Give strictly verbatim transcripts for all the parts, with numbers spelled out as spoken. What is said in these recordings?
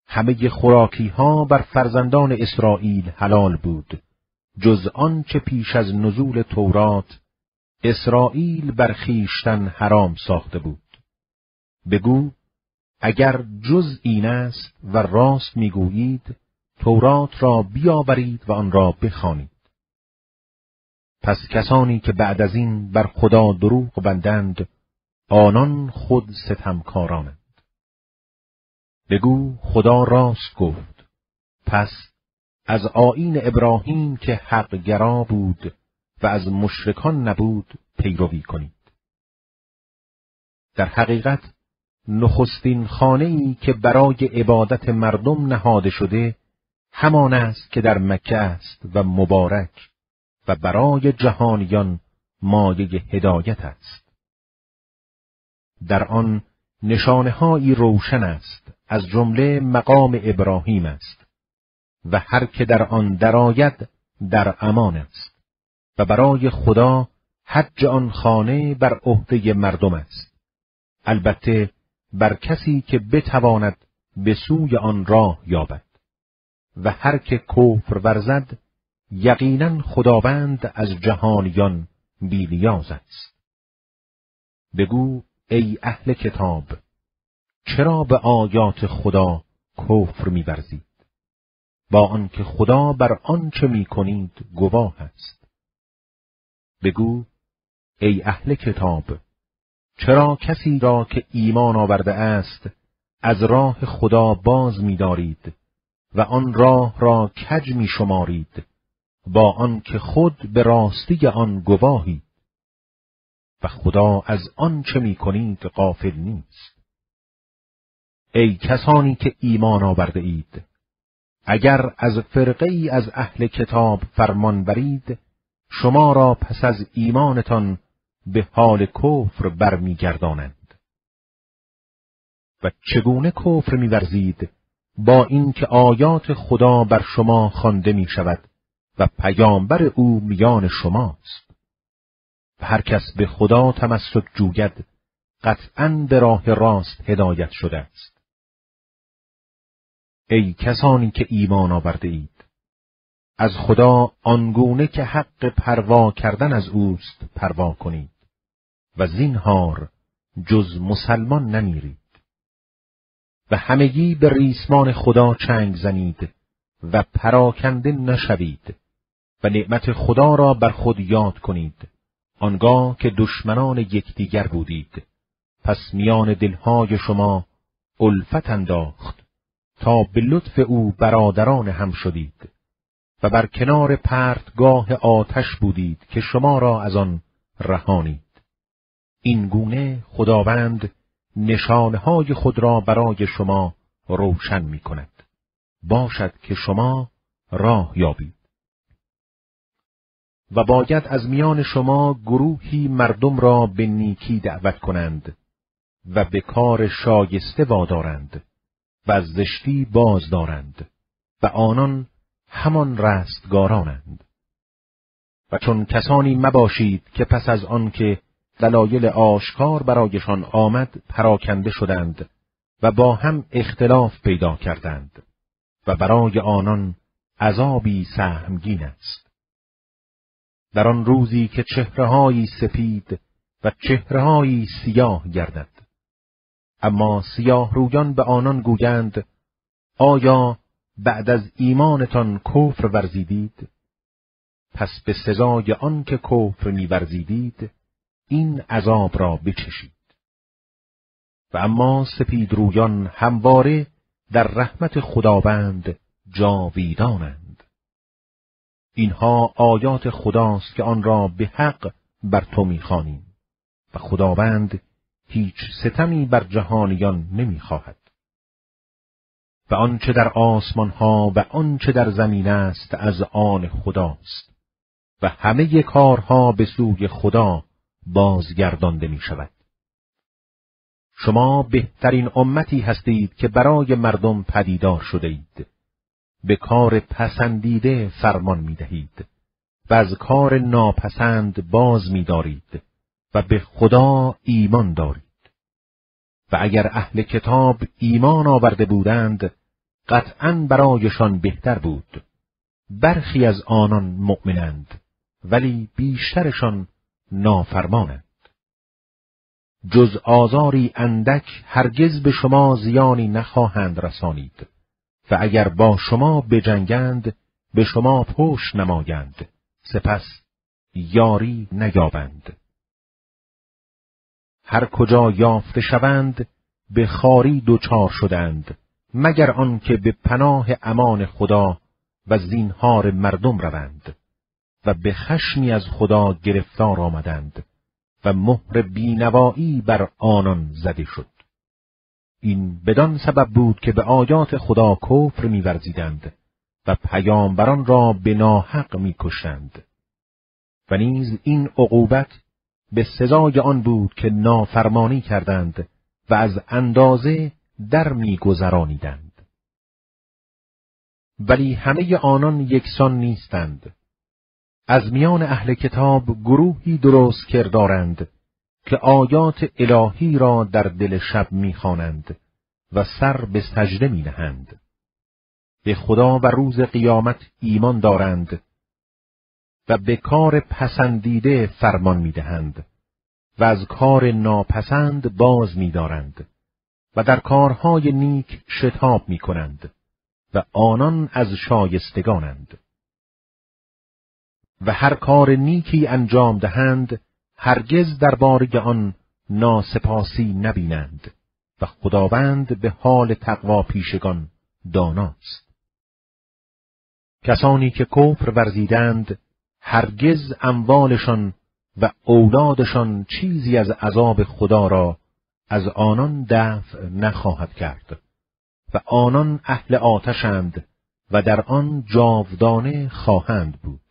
همه خوراکی ها بر فرزندان اسرائیل حلال بود، جز آن چه پیش از نزول تورات اسرائیل بر خویشتن حرام ساخته بود. بگو اگر جز این است و راست میگویید، تورات را بیاورید و آن را بخوانید. پس کسانی که بعد از این بر خدا دروغ بندند، آنان خود ستمکارانند. بگو خدا راست گفت، پس از آیین ابراهیم که حق گرا بود و از مشرکان نبود پیروی کنید. در حقیقت نخستین خانه‌ای که برای عبادت مردم نهاده شده همان است که در مکه است و مبارک و برای جهانیان مایه هدایت است. در آن نشانه‌هایی روشن است، از جمله مقام ابراهیم است و هر که در آن درآید در امان است و برای خدا حج آن خانه بر عهده مردم است، البته بر کسی که بتواند به سوی آن راه یابد. و هر که کفر ورزد یقینا خداوند از جهانیان بی‌نیاز است. بگو ای اهل کتاب، چرا به آیات خدا کفر می‌ورزید، با آنکه خدا بر آنچه می‌کنید گواه است؟ بگو ای اهل کتاب، چرا کسی را که ایمان آورده است از راه خدا باز می‌دارید و آن راه را کج می‌شمارید، با آنکه خود به راستی آن گواهید و خدا از آنچه می‌کنید غافل نیست. ای کسانی که ایمان آورده اید، اگر از فرقه ای از اهل کتاب فرمان برید، شما را پس از ایمانتان به حال کفر برمیگردانند. و چگونه کفر می‌ورزید با اینکه آیات خدا بر شما خوانده می شود و پیامبر او میان شماست؟ و هر کس به خدا تمسک جوید قطعاً به راه راست هدایت شده است. ای کسانی که ایمان آورده اید، از خدا آنگونه که حق پروا کردن از اوست پروا کنید و زینهار جز مسلمان نمیرید. و همگی به ریسمان خدا چنگ زنید و پراکنده نشوید و نعمت خدا را بر خود یاد کنید، آنگاه که دشمنان یکدیگر بودید. پس میان دلهای شما الفت انداخت تا به لطف او برادران هم شدید و بر کنار پرتگاه آتش بودید که شما را از آن رهانید. این گونه خداوند نشانهای خود را برای شما روشن می کند، باشد که شما راه یابید. و باید از میان شما گروهی مردم را به نیکی دعوت کنند و به کار شایسته وادارند و از زشتی باز دارند و آنان همان رستگارانند. و چون کسانی مباشید که پس از آن که دلایل آشکار برایشان آمد پراکنده شدند و با هم اختلاف پیدا کردند و برای آنان عذابی سهمگین است. در آن روزی که چهره‌هایی سپید و چهره‌هایی سیاه گردد، اما سیاه رویان به آنان گویند آیا بعد از ایمانتان کفر ورزیدید؟ پس به سزای آن که کفر می ورزیدید این عذاب را بچشید. و اما سپید رویان همواره در رحمت خداوند جاویدانند. اینها آیات خداست که آن را به حق بر تو می‌خوانیم و خداوند هیچ ستمی بر جهانیان نمی‌خواهد. و آنچه در آسمان‌ها و آنچه در زمین است از آن خداست و همه کارها به سوی خدا بازگردانده می‌شود. شما بهترین امتی هستید که برای مردم پدیدار شده اید. به کار پسندیده فرمان می‌دهید و از کار ناپسند باز می‌دارید و به خدا ایمان دارید. و اگر اهل کتاب ایمان آورده بودند، قطعاً برایشان بهتر بود. برخی از آنان مؤمنند ولی بیشترشان نافرمانند. جز آزاری اندک هرگز به شما زیانی نخواهند رسانید و اگر با شما بجنگند به شما پشت نمایند، سپس یاری نیابند. هر کجا یافته شوند به خواری دچار شدند، مگر آنکه به پناه امان خدا و زینهار مردم روند و به خشمی از خدا گرفتار آمدند و مهر بینوایی بر آنان زده شد. این بدان سبب بود که به آیات خدا کفر می‌ورزیدند و پیامبران را به ناحق می‌کشتند. و نیز این عقوبت به سزای آن بود که نافرمانی کردند و از اندازه در می‌گذرانیدند. ولی همه آنان یکسان نیستند. از میان اهل کتاب گروهی درست کردارند که آیات الهی را در دل شب می‌خوانند و سر به سجده می‌نهند. به خدا و روز قیامت ایمان دارند و به کار پسندیده فرمان می‌دهند و از کار ناپسند باز می‌دارند و در کارهای نیک شتاب می‌کنند و آنان از شایستگانند. و هر کار نیکی انجام دهند هرگز درباره آن ناسپاسی نبینند و خداوند به حال تقوا پیشگان داناست. کسانی که کفر ورزیدند هرگز اموالشان و اولادشان چیزی از عذاب خدا را از آنان دفع نخواهد کرد و آنان اهل آتشند و در آن جاودانه خواهند بود.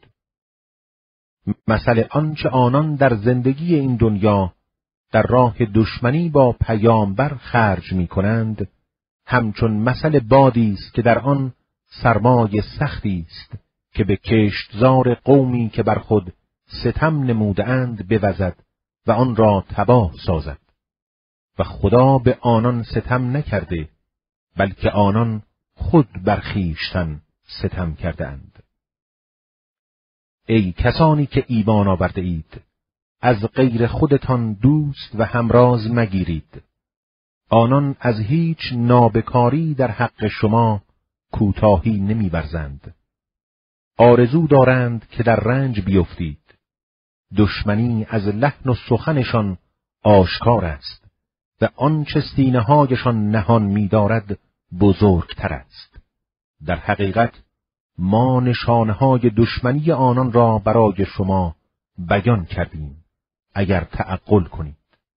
مثل آنچه آنان در زندگی این دنیا در راه دشمنی با پیامبر خرج می کنند، همچون مثل بادی است که در آن سرمای سختی است که به کشتزار قومی که بر خود ستم نمودند بوزد و آن را تباه سازد. و خدا به آنان ستم نکرده، بلکه آنان خود بر خویشتن ستم کردند. ای کسانی که ایمان آورده اید، از غیر خودتان دوست و همراز مگیرید. آنان از هیچ نابکاری در حق شما کوتاهی نمی‌ورزند. آرزو دارند که در رنج بیفتید. دشمنی از لحن و سخنشان آشکار است و آنچه سینه‌هایشان نهان می‌دارد بزرگتر است. در حقیقت ما نشانه‌های دشمنی آنان را برای شما بیان کردیم اگر تعقل کنید.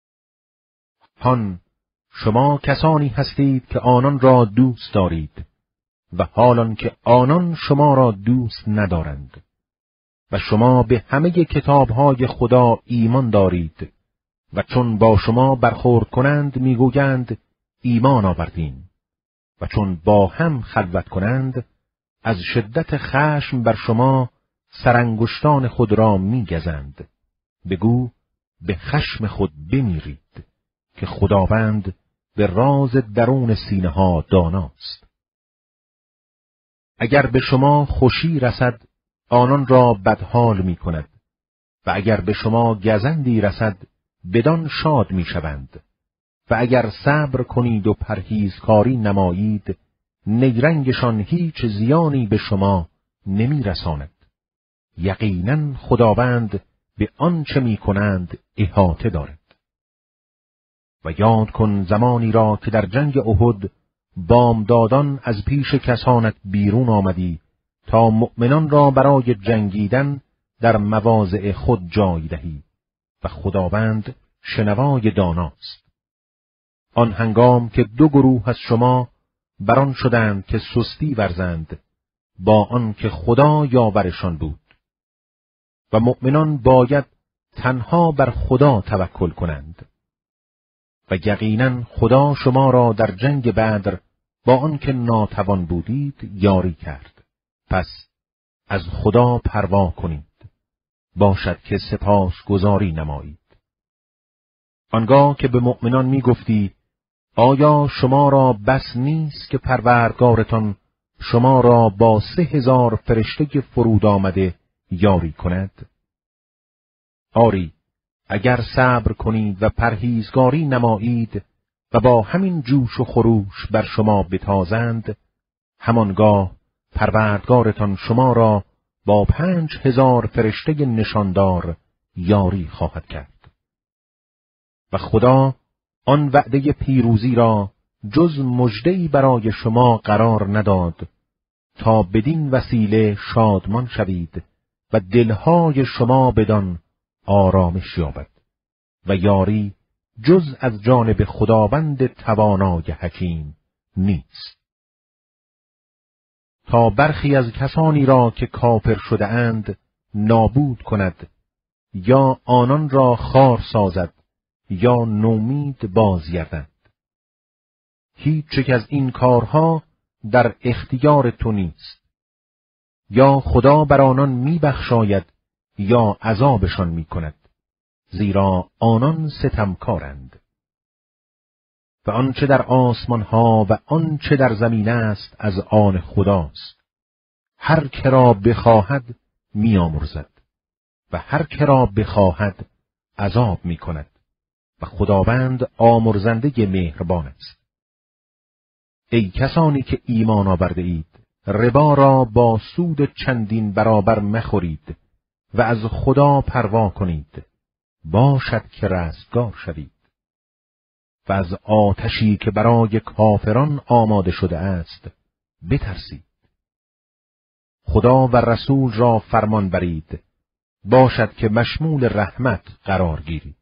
هان شما کسانی هستید که آنان را دوست دارید و حالان که آنان شما را دوست ندارند و شما به همه کتاب‌های خدا ایمان دارید و چون با شما برخورد کنند میگویند ایمان آوردیم و چون با هم خلوت کنند از شدت خشم بر شما سرانگشتان خود را می‌گزند. بگو به خشم خود بمیرید که خداوند به راز درون سینه ها داناست. اگر به شما خوشی رسد آنان را بدحال می کند و اگر به شما گزندی رسد بدان شاد می شوند و اگر صبر کنید و پرهیزکاری نمایید نیرنگشان هیچ زیانی به شما نمی رساند. یقینا خداوند به آنچه می کنند احاطه دارد. و یاد کن زمانی را که در جنگ احد بامدادان از پیش کسانت بیرون آمدی تا مؤمنان را برای جنگیدن در مواضع خود جای دهی و خداوند شنوای داناست. آن هنگام که دو گروه از شما بران شدند که سستی ورزند با آن که خدا یاورشان بود و مؤمنان باید تنها بر خدا توکل کنند و یقینا خدا شما را در جنگ بدر با آن که ناتوان بودید یاری کرد. پس از خدا پروا کنید، باشد که سپاس گزاری نمایید. آنگاه که به مؤمنان می گفتی آیا شما را بس نیست که پروردگارتان شما را با سه هزار فرشته فرود آمده یاری کند؟ آری، اگر صبر کنید و پرهیزگاری نمایید و با همین جوش و خروش بر شما بتازند، همانگاه پروردگارتان شما را با پنج هزار فرشته نشاندار یاری خواهد کرد. و خدا آن وعده پیروزی را جز مژده‌ای برای شما قرار نداد تا بدین وسیله شادمان شوید و دلهای شما بدان آرامش یابد و یاری جز از جانب خداوند توانای حکیم نیست. تا برخی از کسانی را که کافر شده اند نابود کند، یا آنان را خار سازد یا نومید بازگردند. هیچ یک از این کارها در اختیار تو نیست. یا خدا بر آنان میبخشاید یا عذابشان میکند، زیرا آنان ستمکارند. و آنچه در آسمان ها و آنچه در زمین است از آن خداست. هر که را بخواهد میامرزد و هر که را بخواهد عذاب میکند و خداوند آمرزنده مهربان است. ای کسانی که ایمان آورده اید، ربا را با سود چندین برابر مخورید و از خدا پروا کنید، باشد که رستگار شوید. و از آتشی که برای کافران آماده شده است بترسید. خدا و رسول را فرمان برید، باشد که مشمول رحمت قرار گیرید.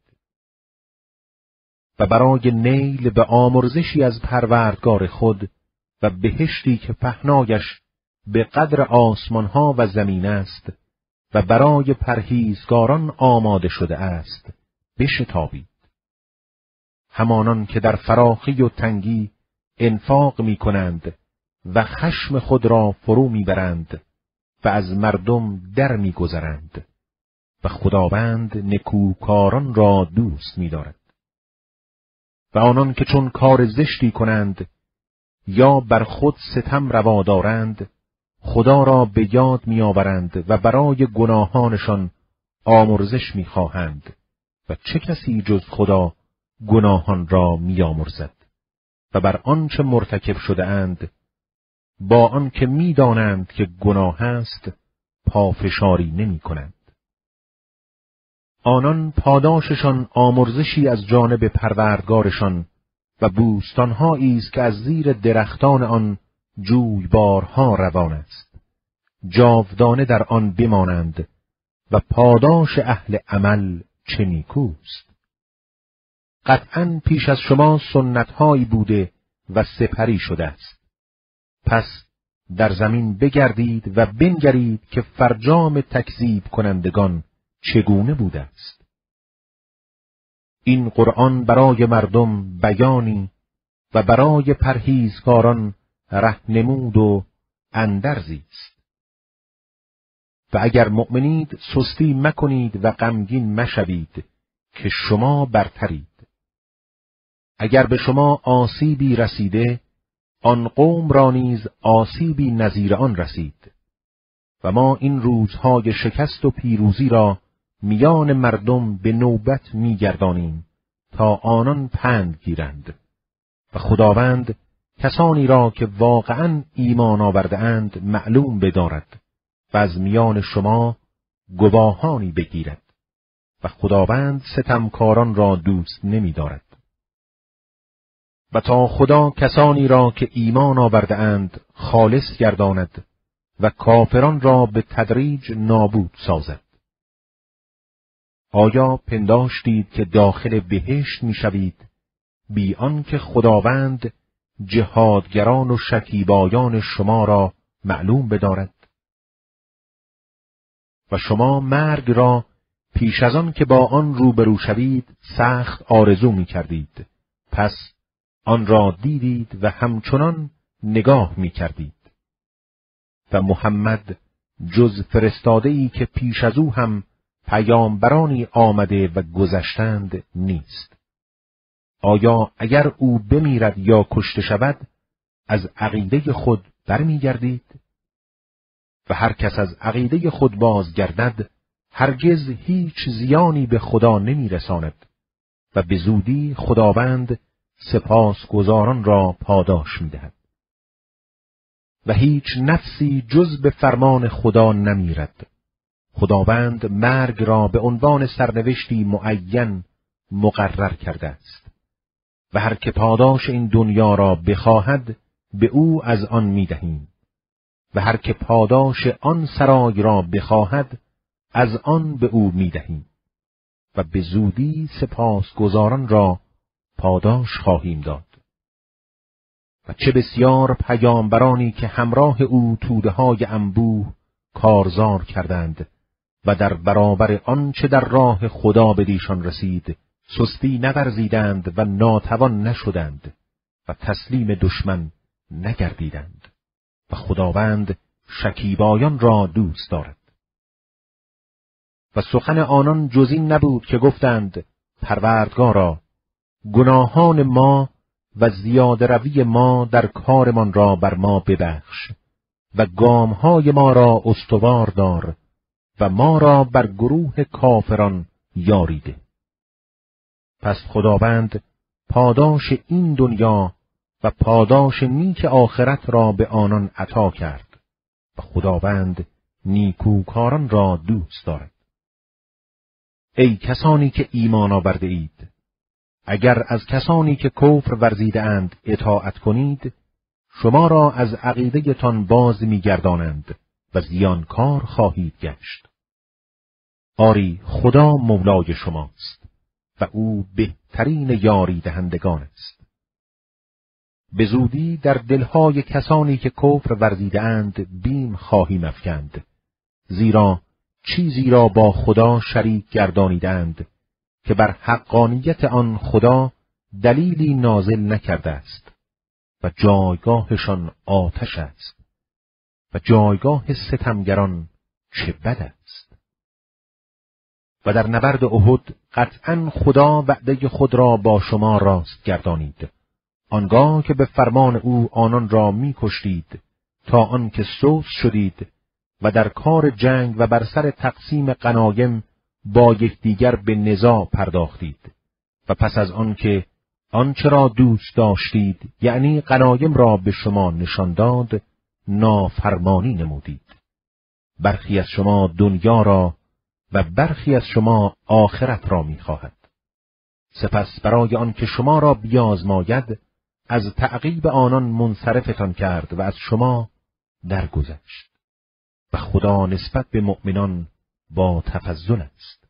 و برای نیل به آمرزشی از پروردگار خود و بهشتی که پهنایش به قدر آسمانها و زمین است و برای پرهیزگاران آماده شده است بشتابید. همانان که در فراخی و تنگی انفاق می کنند و خشم خود را فرو می برند و از مردم در می گذرند و خداوند نکوکاران را دوست می دارد. و آنان که چون کار زشتی کنند یا بر خود ستم روا دارند، خدا را به یاد می آورند و برای گناهانشان آمرزش می خواهند و چه کسی جز خدا گناهان را می آمرزد و بر آنچه مرتکب شده اند با آنکه می دانند که گناه است پافشاری نمی کنند. آنان پاداششان آمرزشی از جانب پروردگارشان و بوستانهایی است که از زیر درختان آن جویبارها روان است. جاودانه در آن بمانند و پاداش اهل عمل چه نیکوست. قطعاً پیش از شما سنتهایی بوده و سپری شده است. پس در زمین بگردید و بنگرید که فرجام تکذیب کنندگان چگونه بوده است. این قرآن برای مردم بیانی و برای پرهیزکاران رهنمود و اندرزی است. و اگر مؤمنید سستی مکنید و غمگین مشوید که شما برترید. اگر به شما آسیبی رسیده، آن قوم را نیز آسیبی نظیر آن رسید. و ما این روزهای شکست و پیروزی را میان مردم به نوبت میگردانیم تا آنان پند گیرند. و خداوند کسانی را که واقعاً ایمان آورده اند معلوم بدارد و از میان شما گواهانی بگیرد. و خداوند ستمکاران را دوست نمی دارد. و تا خدا کسانی را که ایمان آورده اند خالص گرداند و کافران را به تدریج نابود سازد. آیا پنداشتید که داخل بهشت می شوید بی آنکه خداوند جهادگران و شکیبایان شما را معلوم بدارد؟ و شما مرگ را پیش از آن که با آن روبرو شوید سخت آرزو می کردید، پس آن را دیدید و همچنان نگاه می کردید. و محمد جز فرستاده‌ای که پیش از او هم پیامبرانی آمده و گذشتند نیست. آیا اگر او بمیرد یا کشته شود از عقیده خود برمیگردید؟ و هر کس از عقیده خود بازگردد هرگز هیچ زیانی به خدا نمیرساند و به زودی خداوند سپاسگزاران را پاداش میدهد. و هیچ نفسی جز به فرمان خدا نمیرد. خداوند مرگ را به عنوان سرنوشتی معین مقرر کرده است و هر که پاداش این دنیا را بخواهد به او از آن میدهیم و هر که پاداش آن سرای را بخواهد از آن به او میدهیم و به زودی سپاسگزاران را پاداش خواهیم داد. و چه بسیار پیامبرانی که همراه او توده‌های انبوه کارزار کردند و در برابر آنچه در راه خدا بدیشان رسید سستی نورزیدند و ناتوان نشدند و تسلیم دشمن نگردیدند و خداوند شکیبایان را دوست دارد. و سخن آنان جز این نبود که گفتند پروردگارا گناهان ما و زیاده روی ما در کارمان را بر ما ببخش و گامهای ما را استوار دار و ما را بر گروه کافران یاری ده. پس خداوند پاداش این دنیا و پاداش نیک آخرت را به آنان عطا کرد و خداوند نیکوکاران را دوست دارد. ای کسانی که ایمان آورده اید، اگر از کسانی که کفر ورزیده اند اطاعت کنید، شما را از عقیده تان باز می‌گردانند و زیانکار خواهید گشت. آری خدا مولای شماست و او بهترین یاری دهندگان است. به زودی در دلهای کسانی که کفر ورزیده اند بیم خواهیم افکند، زیرا چیزی را با خدا شریک گردانیدند که بر حقانیت آن خدا دلیلی نازل نکرده است و جایگاهشان آتش است و جایگاه ستمگران چه بد است. و در نبرد احد قطعاً خدا وعده خود را با شما راست گردانید، آنگاه که به فرمان او آنان را می کشتید تا آنکه سوس شدید و در کار جنگ و بر سر تقسیم غنایم با یکدیگر به نزاع پرداختید و پس از آنکه آنچه را دوست داشتید یعنی غنایم را به شما نشان داد نافرمانی نمودید. برخی از شما دنیا را و برخی از شما آخرت را می‌خواهد. سپس برای آنکه شما را بیازماید از تعقیب آنان منصرفتان کرد و از شما درگذشت. و خدا نسبت به مؤمنان با تفضل است.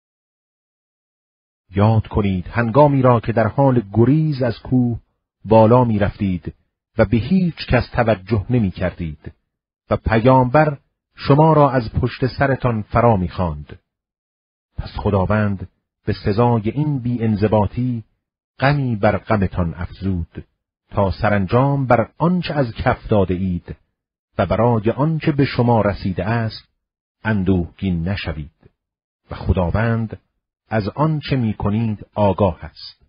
یاد کنید هنگامی را که در حال گریز از کوه بالا می رفتید و به هیچ کس توجه نمی کردید و پیامبر شما را از پشت سرتان فرا می خواند. پس خداوند به سزای این بی انضباطی غمی بر غمتان افزود تا سرانجام بر آنچه از کف داده اید و برای آنچه به شما رسیده است اندوهگین نشوید و خداوند از آنچه می کنید آگاه است.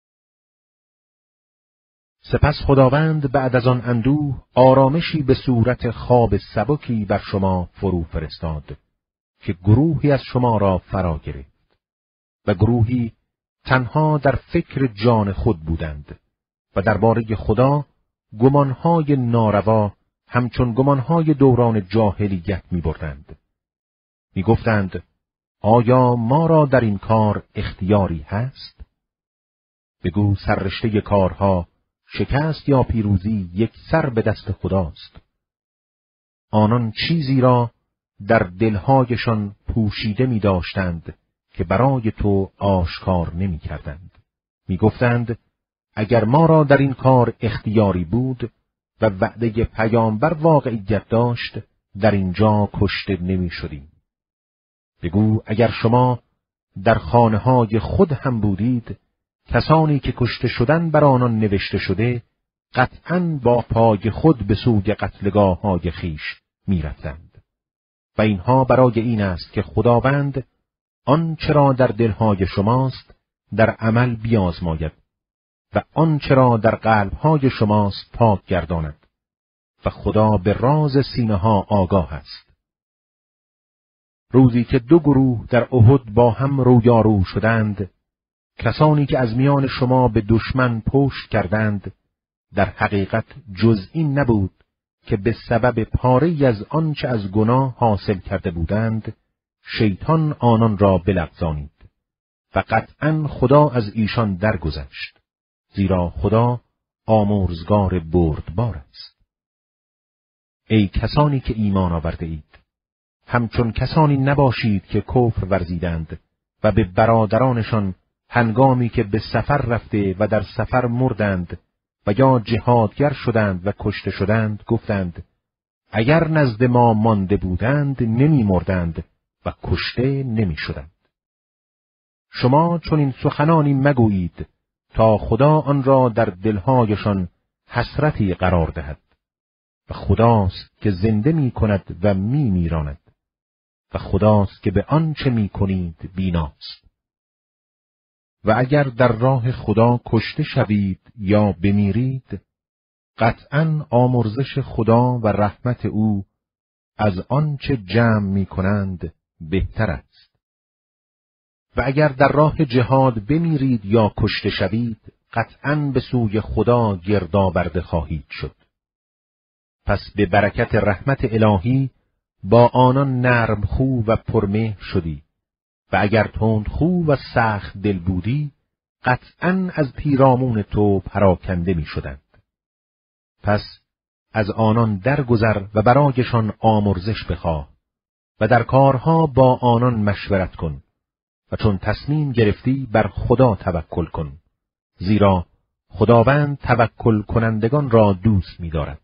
سپس خداوند بعد از آن اندوه آرامشی به صورت خواب سبکی بر شما فرو فرستاد که گروهی از شما را فرا گرفت و گروهی تنها در فکر جان خود بودند و درباره خدا گمانهای ناروا همچون گمانهای دوران جاهلیت می بردند. می گفتند آیا ما را در این کار اختیاری هست؟ بگو سررشته کارها شکست یا پیروزی یک سر به دست خداست. آنان چیزی را در دلهایشان پوشیده می داشتند که برای تو آشکار نمی کردند. می گفتند اگر ما را در این کار اختیاری بود و وعده پیامبر واقعیت داشت در اینجا کشته نمی شدیم. بگو اگر شما در خانه‌های خود هم بودید کسانی که کشته شدن بر آنان نوشته شده قطعاً با پای خود به سوی قتلگاه‌های خیش می رفتند. و اینها برای این است که خداوند آنچه را در دلهای شماست در عمل بیازماید و آنچه را در قلب‌های شماست پاک گرداند و خدا به راز سینه‌ها آگاه است. روزی که دو گروه در احد با هم رویارو شدند، کسانی که از میان شما به دشمن پشت کردند، در حقیقت جز این نبود که به سبب پاره‌ای از آنچه از گناه حاصل کرده بودند، شیطان آنان را بلغزانید و قطعاً خدا از ایشان درگذشت، زیرا خدا آمرزگار بردبار است. ای کسانی که ایمان آورده اید، همچون کسانی نباشید که کفر ورزیدند و به برادرانشان هنگامی که به سفر رفته و در سفر مردند و یا جهادگر شدند و کشته شدند گفتند اگر نزد ما مانده بودند نمی مردند و کشته نمی شدند. شما چون این سخنانی مگویید تا خدا آن را در دلهایشان حسرتی قرار دهد و خداست که زنده می کند و می میراند و خداست که به آنچه می کنید بیناست. و اگر در راه خدا کشته شوید یا بمیرید، قطعاً آمرزش خدا و رحمت او از آنچه جمع می کنند بهتر است. و اگر در راه جهاد بمیرید یا کشته شوید، قطعاً به سوی خدا گردآورده خواهید شد. پس به برکت رحمت الهی با آنان نرم خو و پرمهر شدی و اگر تندخو و سخت دل بودی قطعاً از پیرامون تو پراکنده می شدند. پس از آنان درگذر و برایشان آمرزش بخواه و در کارها با آنان مشورت کن و چون تصمیم گرفتی بر خدا توکل کن، زیرا خداوند توکل کنندگان را دوست می دارد.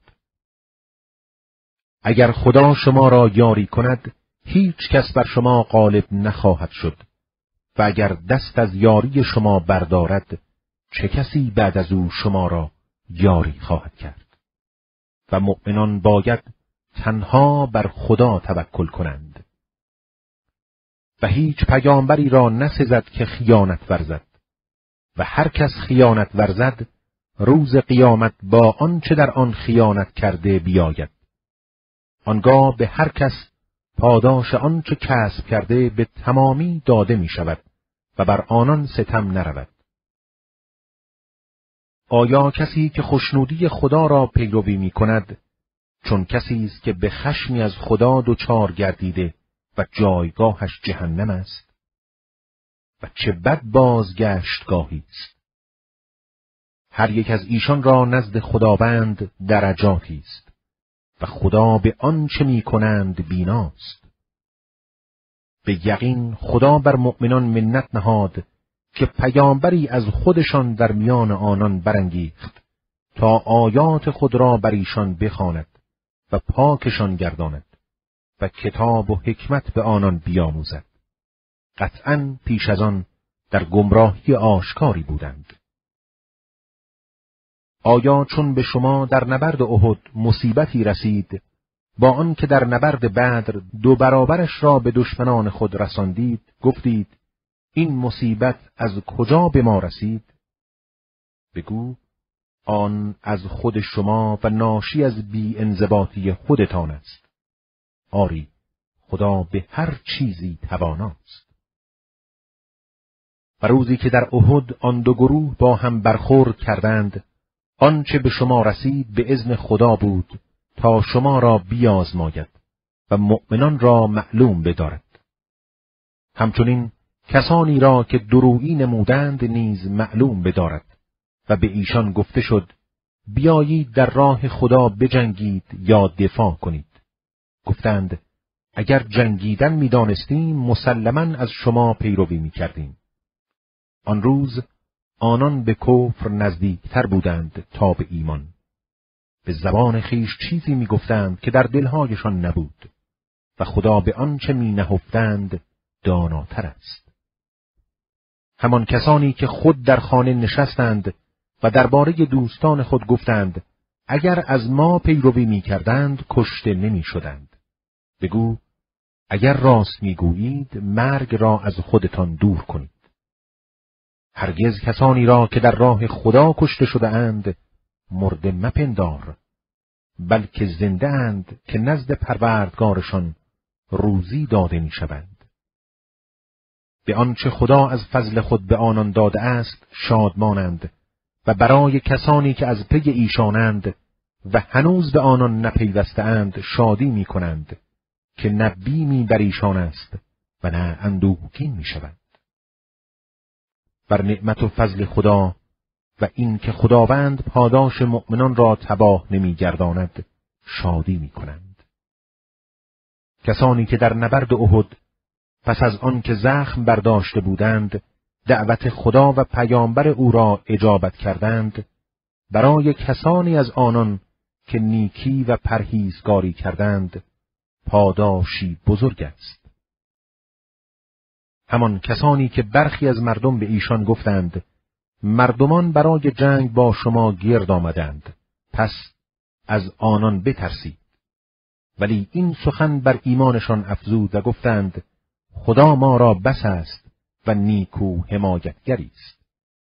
اگر خدا شما را یاری کند، هیچ کس بر شما غالب نخواهد شد و اگر دست از یاری شما بردارد، چه کسی بعد از او شما را یاری خواهد کرد؟ و مؤمنان باید تنها بر خدا توکل کنند. و هیچ پیامبری را نسزد که خیانت ورزد و هر کس خیانت ورزد روز قیامت با آنچه در آن خیانت کرده بیاید. آنگاه به هر کس پاداش آنچه کسب کرده به تمامی داده می شود و بر آنان ستم نرود. آیا کسی که خوشنودی خدا را پیروی می کند، چون کسی است که به خشمی از خدا دچار گردیده و جایگاهش جهنم است؟ و چه بد بازگشتگاهی است! هر یک از ایشان را نزد خداوند درجاتی است و خدا به آنچه می کنند بیناست. به یقین خدا بر مؤمنان منت نهاد که پیامبری از خودشان در میان آنان برانگیخت تا آیات خود را بر ایشان بخواند و پاکشان گرداند و کتاب و حکمت به آنان بیاموزد. قطعاً پیش از آن در گمراهی آشکاری بودند. آیا چون به شما در نبرد احد مصیبتی رسید، با آن که در نبرد بدر دو برابرش را به دشمنان خود رساندید، گفتید این مصیبت از کجا به ما رسید؟ بگو آن از خود شما و ناشی از بی انضباطی خودتان است. آری خدا به هر چیزی تواناست. و روزی که در احد آن دو گروه با هم برخورد کردند، آنچه به شما رسید به اذن خدا بود تا شما را بیازماید و مؤمنان را معلوم بدارد. همچنین کسانی را که درویی نمودند نیز معلوم بدارد و به ایشان گفته شد بیایید در راه خدا بجنگید یا دفاع کنید. گفتند اگر جنگیدن می‌دانستیم مسلماً از شما پیروی می‌کردیم. آن روز آنان به کفر نزدیکتر بودند تا به ایمان. به زبان خیش چیزی می‌گفتند که در دلهایشان نبود و خدا به آنچه می‌نهفتند داناتر است. همان کسانی که خود در خانه نشستند و درباره دوستان خود گفتند اگر از ما پیروی می‌کردند کشته نمی‌شدند. بگو اگر راست می‌گویید مرگ را از خودتان دور کنید. هرگز کسانی را که در راه خدا کشته شده اند مرده مپندار، بلکه زنده اند که نزد پروردگارشان روزی داده می شوند. به آنچه خدا از فضل خود به آنان داده است شادمانند و برای کسانی که از پی ایشانند و هنوز به آنان نپیوسته اند شادی می کنند که نه بیمی بر ایشان است و نه اندوهگین می شوند. بر نعمت و فضل خدا و این که خداوند پاداش مؤمنان را تباه نمی گرداند شادی می کنند. کسانی که در نبرد احد پس از آن که زخم برداشته بودند دعوت خدا و پیامبر او را اجابت کردند، برای کسانی از آنان که نیکی و پرهیزگاری کردند پاداشی بزرگ است. همان کسانی که برخی از مردم به ایشان گفتند مردمان برای جنگ با شما گرد آمدند، پس از آنان بترسید. ولی این سخن بر ایمانشان افزود و گفتند خدا ما را بس است و نیکو حمایتگری است.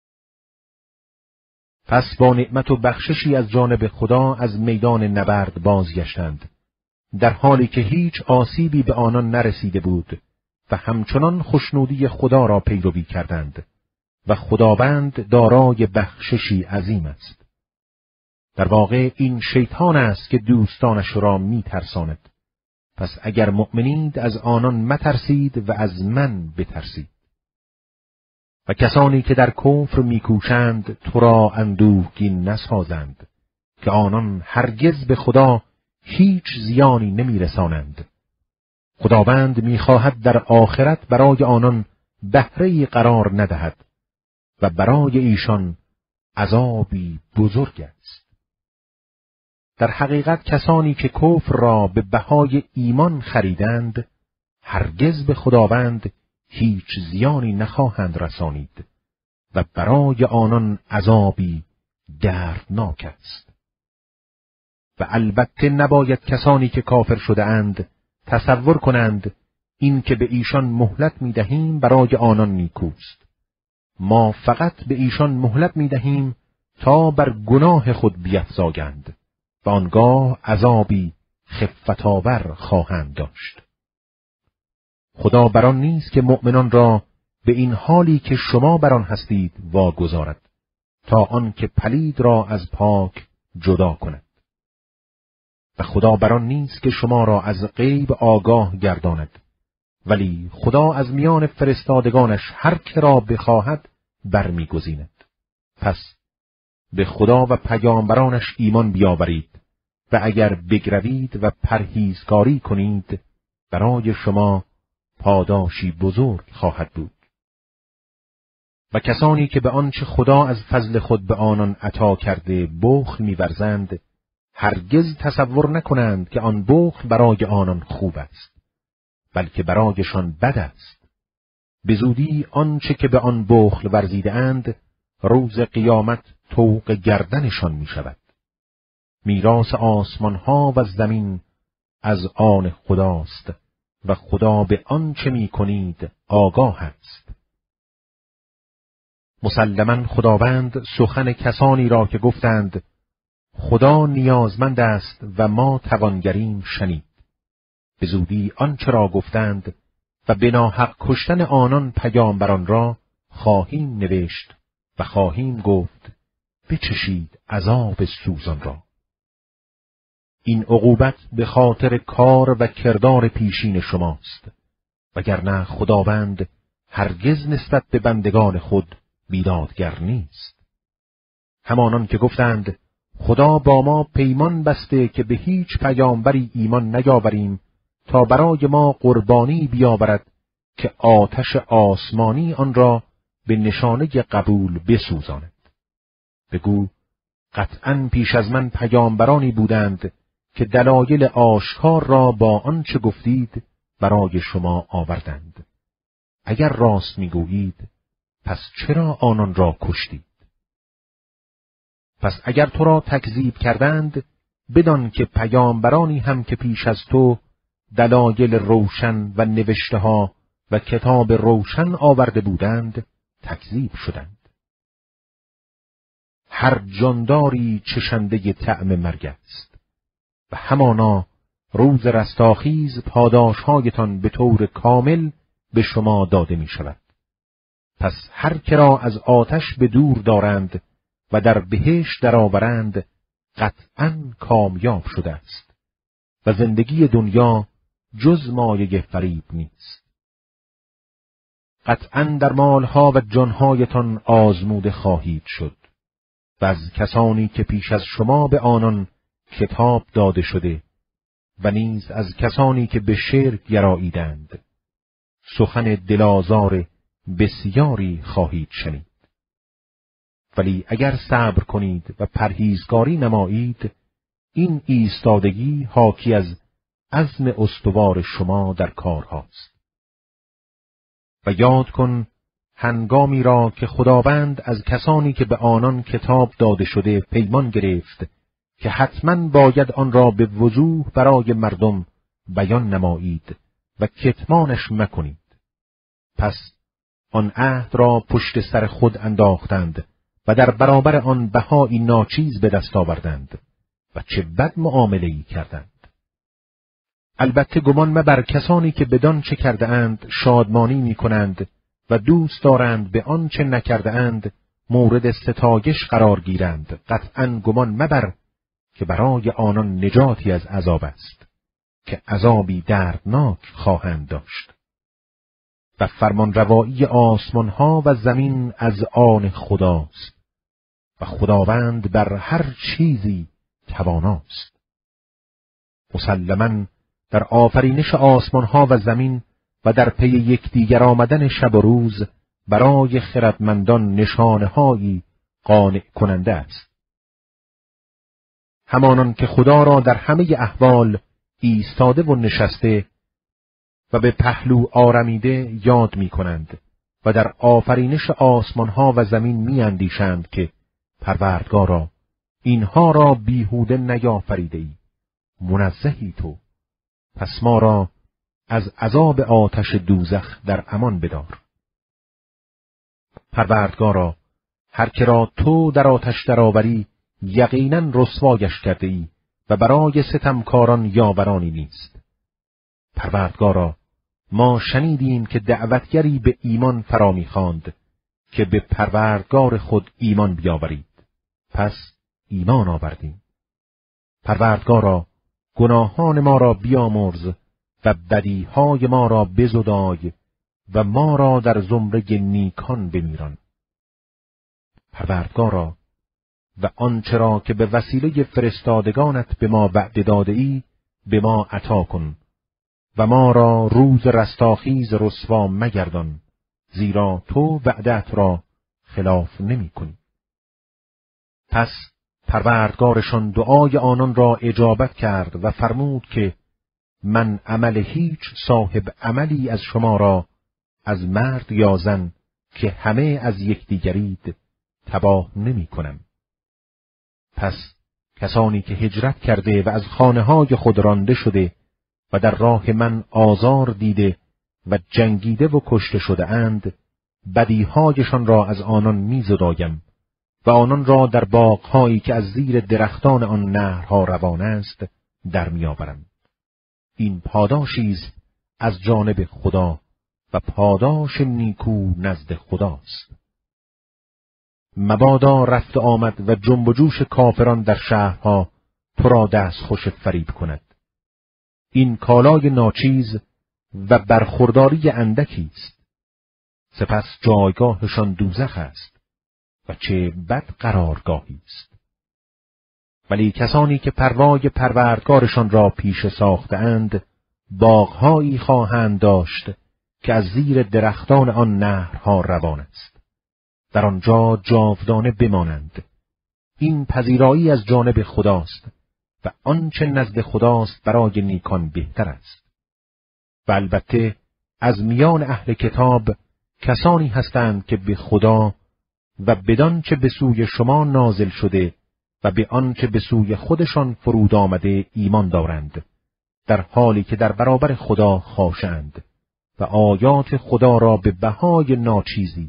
پس با نعمت و بخششی از جانب خدا از میدان نبرد بازگشتند، در حالی که هیچ آسیبی به آنان نرسیده بود و همچنان خوشنودی خدا را پیروی کردند و خداوند دارای بخششی عظیم است. در واقع این شیطان است که دوستانش را می ترساند. پس اگر مؤمنید از آنان مترسید و از من بترسید. و کسانی که در کفر میکوشند تو را اندوهگین نسازند که آنان هرگز به خدا هیچ زیانی نمیرسانند. خداوند میخواهد در آخرت برای آنان بهره‌ای قرار ندهد و برای ایشان عذابی بزرگ است. در حقیقت کسانی که کفر را به بهای ایمان خریدند هرگز به خداوند هیچ زیانی نخواهند رسانید و برای آنان عذابی دردناک است. و البته نباید کسانی که کافر شده اند تصور کنند این که به ایشان مهلت می دهیم برای آنان نیکوست. ما فقط به ایشان مهلت می دهیم تا بر گناه خود بیفزایند و آنگاه عذابی خفت‌آور خواهند داشت. خدا بران نیست که مؤمنان را به این حالی که شما بران هستید واگذارد تا آن که پلید را از پاک جدا کند. و خدا بران نیست که شما را از غیب آگاه گرداند، ولی خدا از میان فرستادگانش هر که را بخواهد برمیگزیند. پس به خدا و پیامبرانش ایمان بیاورید و اگر بگروید و پرهیزکاری کنید برای شما پاداشی بزرگ خواهد بود. و کسانی که به آنچه خدا از فضل خود به آنان عطا کرده بخل می‌ورزند هرگز تصور نکنند که آن بخل برای آنان خوب است، بلکه برایشان بد است. به زودی آنچه که به آن بخل ورزیده اند روز قیامت طوق گردنشان می شود. میراث آسمان ها و زمین از آن خداست و خدا به آنچه می کنید آگاه است. مسلماً خداوند سخن کسانی را که گفتند خدا نیازمند است و ما توانگریم شنید. به زودی آنچه را گفتند و به ناحق کشتن آنان پیامبران را خواهیم نوشت و خواهیم گفت بچشید عذاب سوزان را. این عقوبت به خاطر کار و کردار پیشین شماست، وگرنه خداوند هرگز نسبت به بندگان خود بیدادگر نیست. همانان که گفتند خدا با ما پیمان بسته که به هیچ پیامبری ایمان نیاوریم تا برای ما قربانی بیاورد که آتش آسمانی آن را به نشانه قبول بسوزاند. بگو قطعاً پیش از من پیامبرانی بودند که دلایل آشکار را با آنچه گفتید برای شما آوردند. اگر راست میگویید پس چرا آنان را کشتید؟ پس اگر تو را تکذیب کردند بدان که پیامبرانی هم که پیش از تو دلایل روشن و نوشته ها و کتاب روشن آورده بودند تکذیب شدند. هر جانداری چشنده طعم مرگ است و همانا روز رستاخیز پاداشهایتان به طور کامل به شما داده می شود. پس هر کرا از آتش به دور دارند و در بهشت درآورند قطعاً کامیاب شده است و زندگی دنیا جز مایه فریب نیست. قطعاً در مالها و جانهایتان آزموده خواهید شد و از کسانی که پیش از شما به آنان کتاب داده شده و نیز از کسانی که به شرک گراییدند سخن دلآزار بسیاری خواهید شنید. ولی اگر صبر کنید و پرهیزگاری نمایید، این ایستادگی حاکی از عزم استوار شما در کار هاست. و یاد کن هنگامی را که خداوند از کسانی که به آنان کتاب داده شده پیمان گرفت که حتماً باید آن را به وضوح برای مردم بیان نمایید و کتمانش مکنید. پس آن عهد را پشت سر خود انداختند و در برابر آن بهایی ناچیز به دست آوردند و چه بد معامله‌ای کردند. البته گمان مبر کسانی که بدان چه کرده اند شادمانی می کنند و دوست دارند به آن چه نکرده اند مورد ستایش قرار گیرند. قطعاً گمان مبر که برای آنان نجاتی از عذاب است که عذابی دردناک خواهند داشت. و فرمان روایی آسمان ها و زمین از آن خداست و خداوند بر هر چیزی تواناست. مسلماً در آفرینش آسمان ها و زمین و در پی یکدیگر آمدن شب و روز برای خردمندان نشانه هایی قانع کننده است. همانان که خدا را در همه احوال ایستاده و نشسته و به پهلو آرمیده یاد می کنند و در آفرینش آسمان ها و زمین می اندیشند که پروردگارا اینها را بیهوده نیافریده ای، منزهی تو، پس ما را از عذاب آتش دوزخ در امان بدار. پروردگارا هر که را تو در آتش درآوری یقیناً رسوایش کرده ای و برای ستمکاران یاورانی نیست. پروردگارا ما شنیدیم که دعوتگری به ایمان فرا می‌خواند که به پروردگار خود ایمان بیاورید، پس ایمان آوردیم. پروردگارا گناهان ما را بیامرز و بدیهای ما را بزدای و ما را در زمره نیکان بمیران. پروردگارا و آنچه را که به وسیله فرستادگانت به ما وعده داده ای به ما عطا کن و ما را روز رستاخیز رسوا مگردان، زیرا تو وعدت را خلاف نمی کنی. پس پروردگارشان دعای آنان را اجابت کرد و فرمود که من عمل هیچ صاحب عملی از شما را از مرد یا زن که همه از یکدیگرید تباه نمی کنم. پس کسانی که هجرت کرده و از خانه‌های خود رانده شده و در راه من آزار دیده و جنگیده و کشته شده اند، بدیهایشان را از آنان می‌زدایم و آنان را در باغ‌هایی که از زیر درختان آن نهرها روان است در می‌آورم. این پاداشی است از جانب خدا و پاداش نیکو نزد خداست. مبادا رفت آمد و جنب و جوش کافران در شهرها تو را دست خوش فریب کند. این کالای ناچیز و برخورداری اندکی است. سپس جایگاهشان دوزخ است و چه بد قرارگاهی است. ولی کسانی که پروای پروردگارشان را پیش ساختند باغهایی خواهند داشت که از زیر درختان آن نهرها روان است. در آنجا جاودانه بمانند. این پذیرایی از جانب خداست و آنچه نزد خداست برای نیکان بهتر است. و البته از میان اهل کتاب کسانی هستند که به خدا و بدان چه به سوی شما نازل شده و به آنچه به سوی خودشان فرود آمده ایمان دارند، در حالی که در برابر خدا خاشعند و آیات خدا را به بهای ناچیزی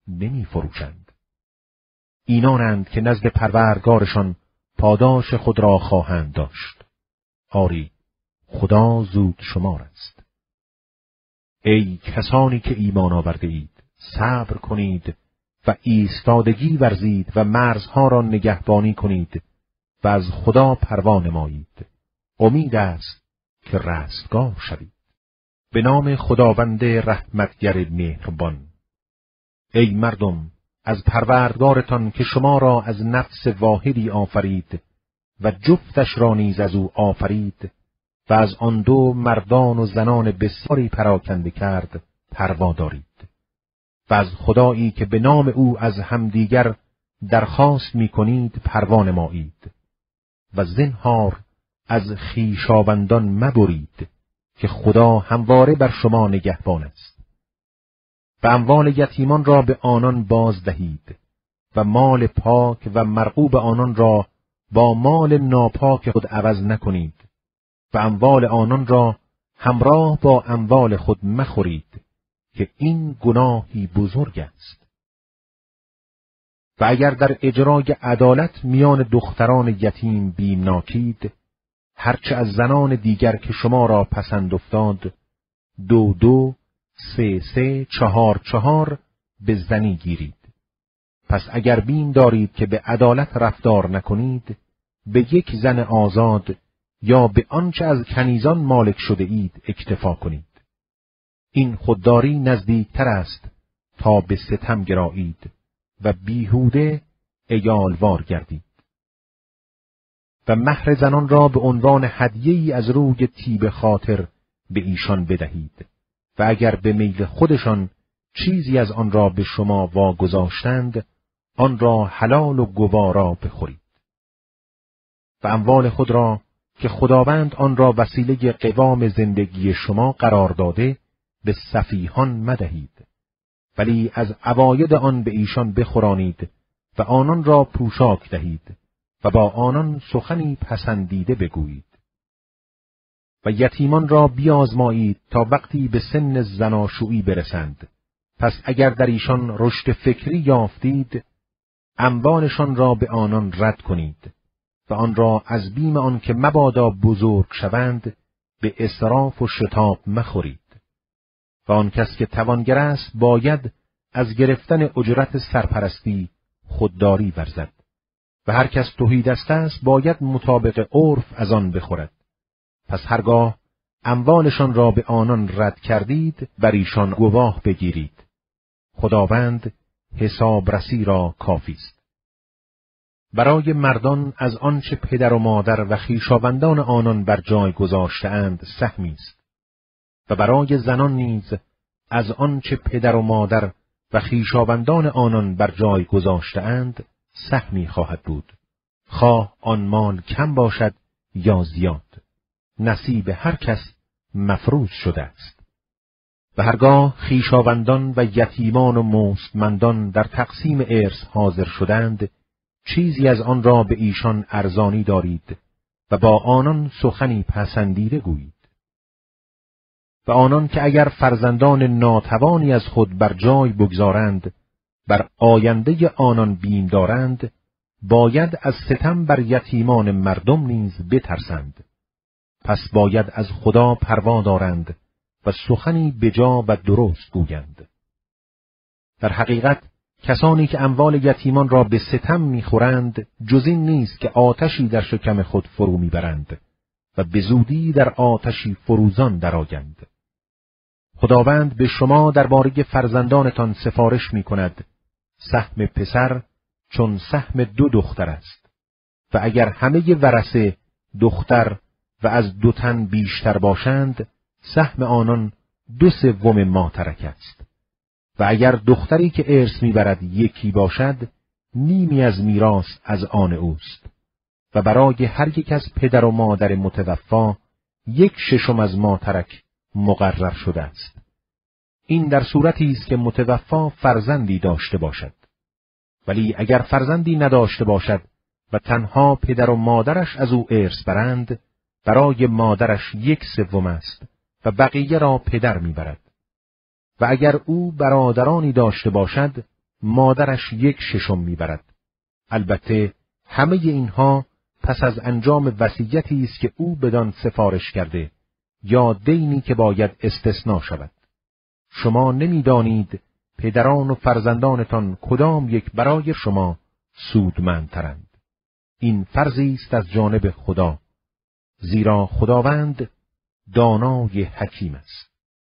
نمی فروشند. اینانند که نزد پروردگارشان پاداش خود را خواهند داشت. آری، خدا زود شمار است. ای کسانی که ایمان آورده اید، صبر کنید و ایستادگی ورزید و مرزها را نگهبانی کنید و از خدا پروا نمایید. امید است که رستگار شوید. به نام خداوند رحمتگر مهربان. ای مردم، از پروردگارتان که شما را از نفس واحدی آفرید و جفتش را نیز از او آفرید و از آن دو مردان و زنان بسیاری پراکنده کرد، پروا دارید. و از خدایی که به نام او از همدیگر درخواست می کنید پروا نمایید. و زنهار از خویشاوندان مبرید که خدا همواره بر شما نگهبان است. و اموال یتیمان را به آنان باز دهید و مال پاک و مرغوب آنان را با مال ناپاک خود عوض نکنید و اموال آنان را همراه با اموال خود مخورید که این گناهی بزرگ است. و اگر در اجرای عدالت میان دختران یتیم بیمناکید، هرچه از زنان دیگر که شما را پسند افتاد، دو دو، سه سه، چهار چهار به زنی گیرید. پس اگر بیم دارید که به عدالت رفتار نکنید، به یک زن آزاد یا به آنچه از کنیزان مالک شده اید اکتفا کنید. این خودداری نزدیکتر است تا به ستم گرایید و بیهوده عیالوار گردید. و مهر زنان را به عنوان هدیه‌ای از روی طیب خاطر به ایشان بدهید و اگر به میل خودشان چیزی از آن را به شما واگذاشتند، آن را حلال و گوارا بخورید. و اموال خود را که خداوند آن را وسیله قوام زندگی شما قرار داده، به سفیهان مدهید، ولی از عواید آن به ایشان بخورانید و آنان را پوشاک دهید و با آنان سخنی پسندیده بگویید. و یتیمان را بیازمایید تا وقتی به سن زناشویی برسند. پس اگر در ایشان رشد فکری یافتید، اموالشان را به آنان رد کنید و آن را از بیم آن که مبادا بزرگ شوند به اسراف و شتاب مخورید. و آن کس که توانگر است باید از گرفتن اجرت سرپرستی خودداری ورزد و هر کس تهیدست است باید مطابق عرف از آن بخورد. پس هرگاه اموالشان را به آنان رد کردید، بر ایشان گواه بگیرید. خداوند حسابرسی را کافی است. برای مردان از آنچه پدر و مادر و خویشاوندان آنان بر جای گذاشته‌اند سهمی است و برای زنان نیز از آنچه پدر و مادر و خویشاوندان آنان بر جای گذاشته‌اند سهمی خواهد بود، خواه آن مال کم باشد یا زیاد. نصیب هر کس مفروض شده است. و هرگاه خویشاوندان و یتیمان و مستمندان در تقسیم ارث حاضر شدند، چیزی از آن را به ایشان ارزانی دارید و با آنان سخنی پسندیده گویید. و آنان که اگر فرزندان ناتوانی از خود بر جای بگذارند، بر آینده آنان بیم دارند، باید از ستم بر یتیمان مردم نیز بترسند. پس باید از خدا پروا دارند و سخنی بجا و درست گویند. در حقیقت کسانی که اموال یتیمان را به ستم میخورند، جز این نیست که آتشی در شکم خود فرو میبرند و به زودی در آتشی فروزان درآیند. خداوند به شما درباره فرزندانتان سفارش میکند: سهم پسر چون سهم دو دختر است و اگر همه ورثه دختر و از دو تن بیشتر باشند، سهم آنان دو سوم ما ترک است. و اگر دختری که ارث میبرد یکی باشد، نیمی از میراث از آن اوست. و برای هر یک از پدر و مادر متوفا یک ششم از ما ترک مقرر شده است. این در صورتی است که متوفا فرزندی داشته باشد. ولی اگر فرزندی نداشته باشد و تنها پدر و مادرش از او ارث برند، برای مادرش یک سوم است و بقیه را پدر میبرد. و اگر او برادرانی داشته باشد، مادرش یک ششم میبرد. البته همه اینها پس از انجام وصیتی است که او بدان سفارش کرده یا دینی که باید استثناء شود. شما نمیدانید پدران و فرزندانتان کدام یک برای شما سودمندترند. این فرضی است از جانب خدا، زیرا خداوند دانای حکیم است.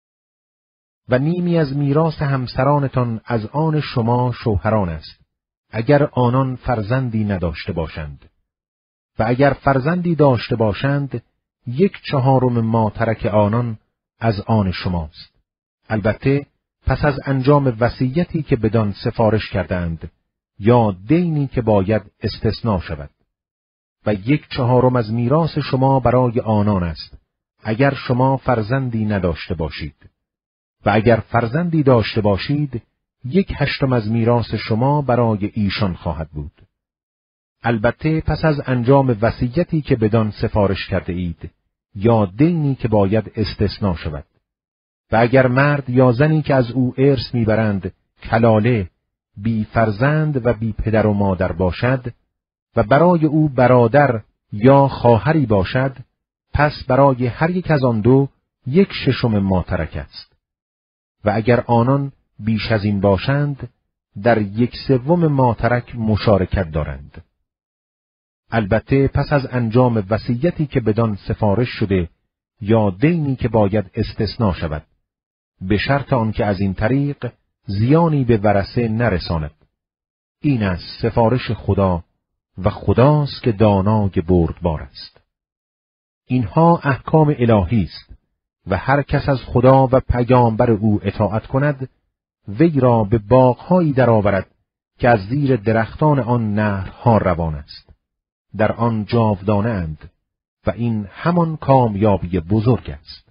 و نیمی از میراث همسرانتان از آن شما شوهران است، اگر آنان فرزندی نداشته باشند. و اگر فرزندی داشته باشند، یک چهارم ما ترک آنان از آن شماست. البته پس از انجام وصیتی که بدان سفارش کردند یا دینی که باید استثناء شود. و یک چهارم از میراث شما برای آنان است، اگر شما فرزندی نداشته باشید. و اگر فرزندی داشته باشید، یک هشتم از میراث شما برای ایشان خواهد بود. البته پس از انجام وصیتی که بدان سفارش کرده اید یا دینی که باید استثناء شود. و اگر مرد یا زنی که از او ارث میبرند کلاله، بی فرزند و بی پدر و مادر باشد و برای او برادر یا خواهری باشد، پس برای هر یک از آن دو یک ششم ما ترک است. و اگر آنان بیش از این باشند، در یک سوم ما ترک مشارکت دارند. البته پس از انجام وصیتی که بدان سفارش شده یا دینی که باید استثناء شود، به شرط آنکه از این طریق زیانی به ورثه نرساند. این است سفارش خدا و خداست که دانای بردبار است. اینها احکام الهی است و هر کس از خدا و پیامبر او اطاعت کند، وی را به باغهایی درآورد که از زیر درختان آن نهرها روان است. در آن جاودانه اند و این همان کامیابی بزرگ است.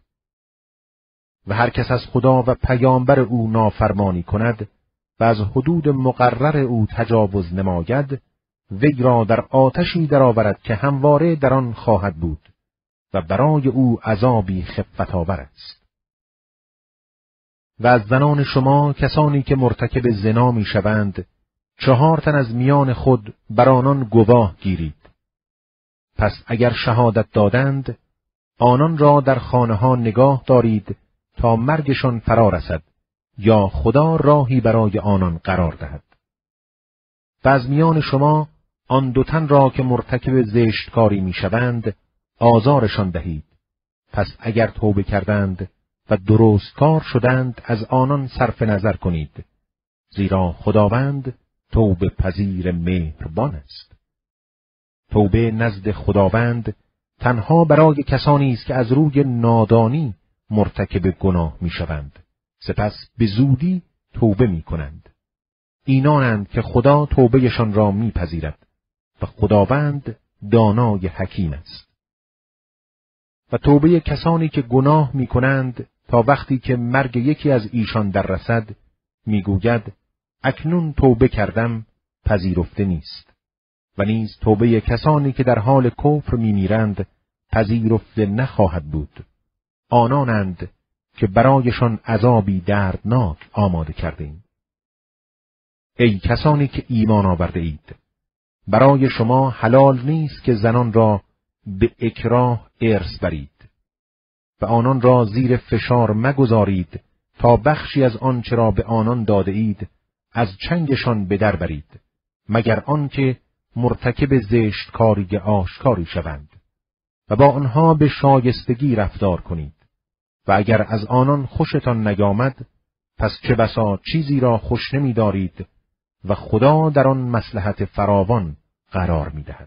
و هر کس از خدا و پیامبر او نافرمانی کند و از حدود مقرر او تجاوز نماید، وی را در آتشی درآورد که همواره در آن خواهد بود و برای او عذابی خفت‌آور است. و از زنان شما کسانی که مرتکب زنا میشوند، چهار تن از میان خود بر آنان گواه گیرید. پس اگر شهادت دادند، آنان را در خانه ها نگاه دارید تا مرگشان فرا رسد یا خدا راهی برای آنان قرار دهد. و از میان شما آن دو تن را که مرتکب زشتکاری میشوند آزارشان دهید. پس اگر توبه کردند و درست کار شدند، از آنان صرف نظر کنید، زیرا خداوند توبه پذیر مهربان است. توبه نزد خداوند تنها برای کسانی است که از روی نادانی مرتکب گناه میشوند، سپس به زودی توبه میکنند. اینانند که خدا توبهشان را میپذیرد و خداوند دانای حکیم است. و توبه کسانی که گناه میکنند تا وقتی که مرگ یکی از ایشان در رسد، میگوید اکنون توبه کردم، پذیرفته نیست. و نیز توبه کسانی که در حال کفر میمیرند پذیرفته نخواهد بود. آنانند که برایشان عذابی دردناک آماده کردیم. ای کسانی که ایمان آورده اید، برای شما حلال نیست که زنان را به اکراه ارث برید و آنان را زیر فشار مگذارید تا بخشی از آنچه را به آنان داده اید از چنگشان به در برید، مگر آنکه مرتکب زشتکاری آشکاری شوند و با آنها به شایستگی رفتار کنید. و اگر از آنان خوشتان نیامد، پس چه بسا چیزی را خوش نمی دارید و خدا در آن مصلحت فراوان قرار می دهد.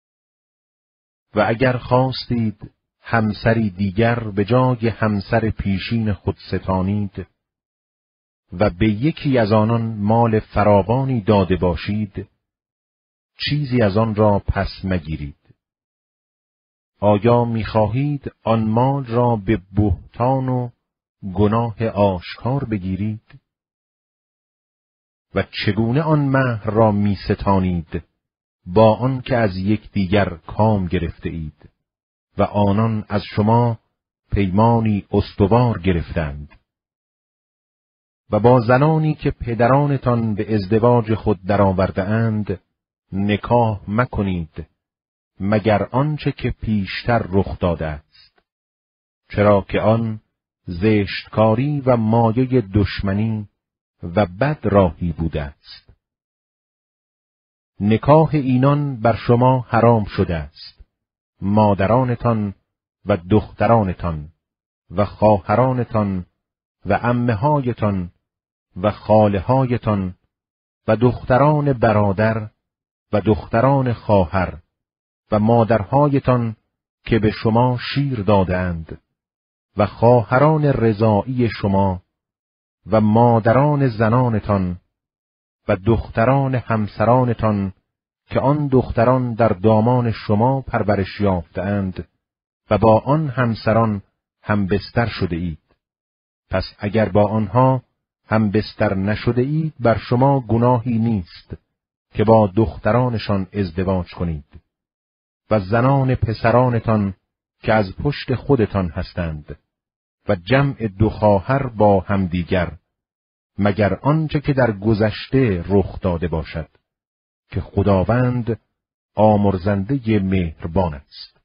و اگر خواستید همسری دیگر به جای همسر پیشین خود ستانید و به یکی از آنان مال فراوانی داده باشید، چیزی از آن را پس مگیرید. آیا می‌خواهید آن مال را به بهتان و گناه آشکار بگیرید؟ و چگونه آن مهر را می‌ستانید با آن که از یک دیگر کام گرفته اید و آنان از شما پیمانی استوار گرفتند؟ و با زنانی که پدرانتان به ازدواج خود درآورده اند نکاح مکنید مگر آنچه که پیشتر رخ داده است، چرا که آن زشتکاری و مایه دشمنی و بد راهی بوده است. نکاح اینان بر شما حرام شده است، مادرانتان و دخترانتان و خواهرانتان و عمه‌هایتان و خاله‌هایتان و دختران برادر و دختران خواهر و مادرهایتان که به شما شیر دادند و خواهران رضاعی شما و مادران زنانتان و دختران همسرانتان که آن دختران در دامان شما پرورش یافته‌اند و با آن همسران هم بستر شده اید. پس اگر با آنها هم بستر نشده اید بر شما گناهی نیست که با دخترانشان ازدواج کنید و زنان پسرانتان که از پشت خودتان هستند و جمع دو خواهر با همدیگر، مگر آنچه که در گذشته رخ داده باشد که خداوند آمرزنده مهربان است.